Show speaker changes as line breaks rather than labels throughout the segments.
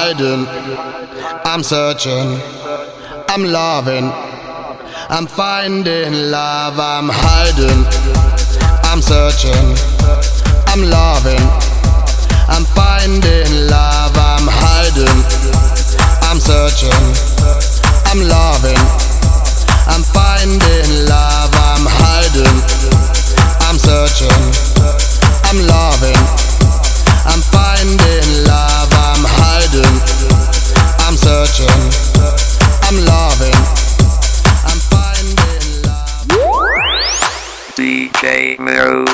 hiding, I'm searching, I'm loving, I'm finding love. I'm hiding, I'm searching, I'm loving, I'm finding love. I'm hiding, I'm searching, I'm loving, I'm finding love. I'm hiding, I'm searching, I'm loving, I'm finding love. I'm hiding, I'm searching, I'm loving, I'm finding love.
DJ Miro.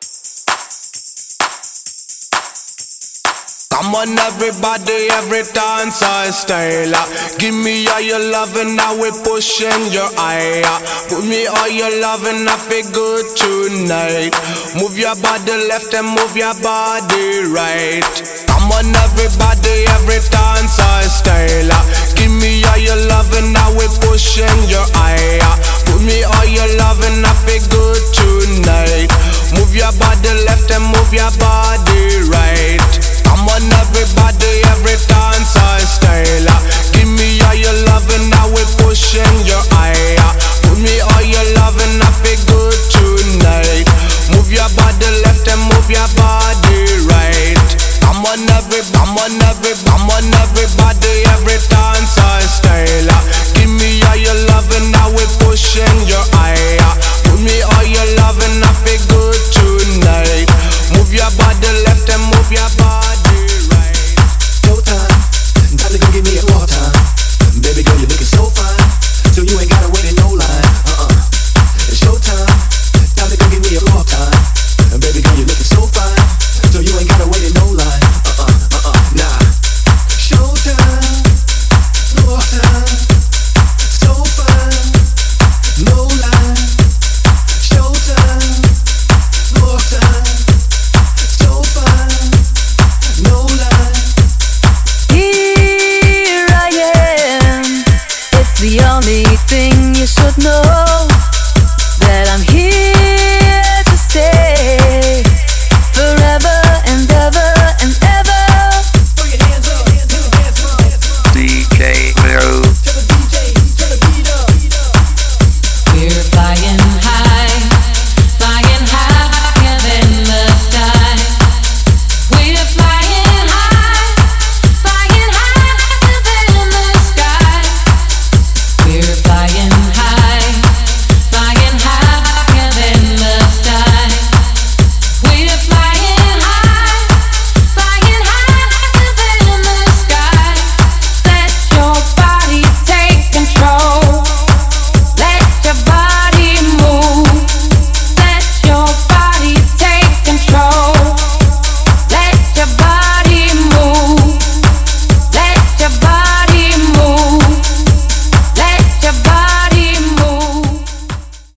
Come on everybody, every dance I style. Give me all your loving, now we pushing your eye. Put me all your loving, I feel good tonight. Move your body left and move your body right. Come on everybody, every dance I style. Give me all your loving, now we pushing your eye. Put me all your loving, I feel good tonight. Move your body left and move your body right. Come on everybody, every dance I style. Give me all your loving, now we pushing your eye. Put me all your loving, I feel good tonight. Move your body left and move your body right. Come on everybody, every dance I style. Give me all your loving, now we pushing your eye. Put me all your loving, I feel good tonight. Move your body left and move your body right.
Showtime, time to go give me a more time. Baby girl, you're looking so fine, so you ain't gotta wait in no line. It's showtime, time to go give me a more time. Baby girl, you're looking so fine, so you ain't gotta wait in no line. Nah. Showtime, more time, so fine, no line. Showtime, more time, so fine, no line.
Here I am, it's the only thing you should know.